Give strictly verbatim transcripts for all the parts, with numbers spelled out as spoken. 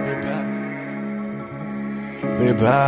Beba, beba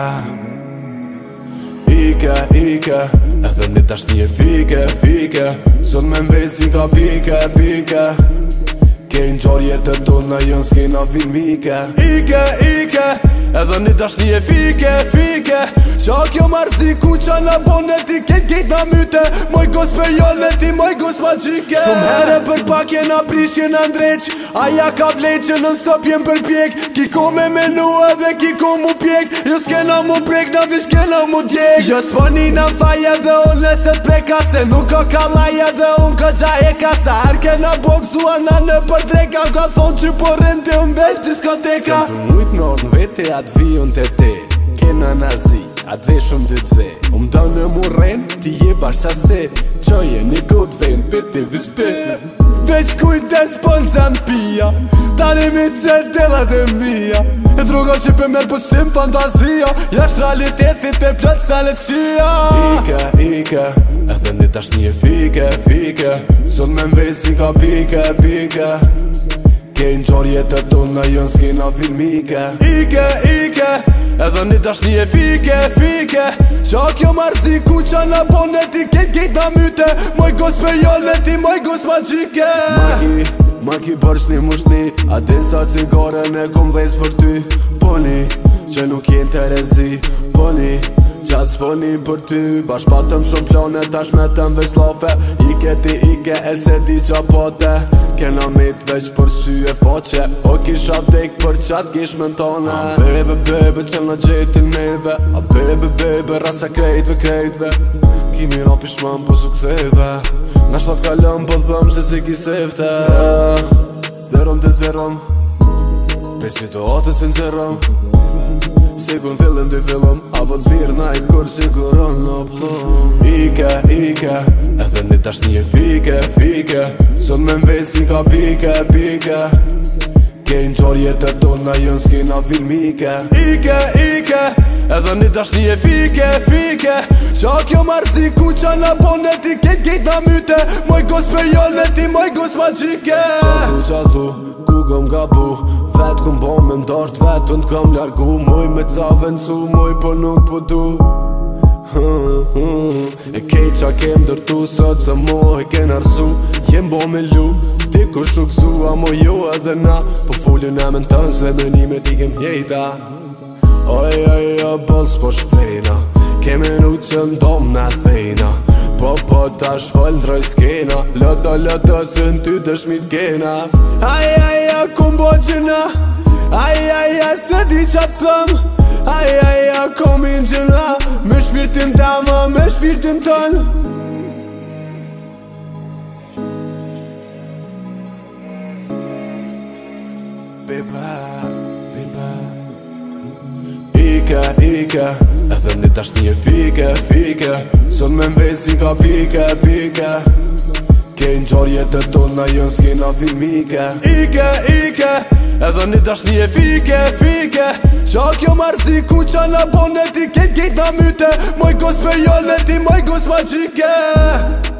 Ike, ike Edhe një tash një fike, fike Son me mvesi ka pike, pike Kejnë gjarje të tona jën s'kena filmike Ike, ike Edhe një tash një fike, fike Qa kjo marzi ku qa në boneti Kejt kejt në myte Moj gos për joneti, moj gos magjike Sum herë për pak jena prish jena ndreq Aja ka vlejt që nën stop jem për pjek Kiko me menu edhe kiko mu pjek Jo s'kena mu prek, na vish kena mu djek Jo s'poni në faja dhe unë leset preka Se nuk ka kalaja dhe unë ka gjaje kasa Her kena bokzua na në për dreka Ka thonë që po rënde unë veç diskoteka Se të mujt në orën vete atë vi unë të te Kena nazi atë ve shumë dy dze Umë do në mu ren, ti je bashkë se Qoje një kod ven, piti vispit Veç kujtes pon zan pia Tani mi qëtë delat e mija E droga që për merë po qëtim fantazia Jasht realitetit e plët salet këshia Ike, ike Edhe një tash një fike, fike Son me mvesi ka pike, pike Kejnë gjarje të tona jën s'kena filmike Ike, ike Edhe një tash një fike, fike Qa kjo marzi ku qa në boneti Kejt kejt në myte Moj gos për joneti, moj gos magjike Maki, maki bërsh një mushni A disa cigare me kom vejs për ty Poni, që nuk jenë të rezi Poni, qas poni për ty Bash patëm shumë plane, tash me të mvesh lafe Ike ti ike, e se ti qa pote Kena mit veç për sy e faqe O kisha dek për qat kish më tone A bebe bebe qel në gjetin neve A bebe bebe rasa krejtve krejtve Kimi rapi shman po sukseve Nga shtat kalëm po dhëm se si ki sefte Dherom dhe dherom Pe situatës në zërëm Sigur në fillim dy fillim Apo të zirë na i kur siguron në plum Ike, ike Edhe një tash një fike, fike Son me mvesi ka pike, pike Kejnë gjarje të tona jën s'kena filmike Ike, ike Edhe një tash një fike, fike Qa kjo marzi ku qa në boneti Kejt kejt në myte Moj gos për joneti, moj gos magjike Qa thu, qa thu, ku gëm gabu Vet këm bo me mdasht vetën këm largu Moj me ca vencu, moj po nuk po du E kej qa kem dërtu sot se moj ken arsu Jem bo me lu, ti ku shukzu A mo jo edhe na Po fullin e me në tënë se mënimet i kem njejta Oj, oj, oj, bëllës po shpejna Kemi nu që ndom në thejna Po, po, ta shfall në droj s'kena Lëta, lëta, se në ty të shmit kena Aj, aj, aj, ku mbo gjena Aj, aj, aj, se di qatë thëm Aj, aj, aj, kom i në gjena Me shpirtin tama, me shpirtin tën Beba, beba Ike, ike Edhe një tash një fike, fike Son me mvesi ka pike, pike Kejnë gjarje të tona jën s'kena filmike Ike, ike Edhe një tash një fike, fike Qa kjo marzi ku qa në boneti Kejt kejt në myte Moj gos për joneti, moj gos magjike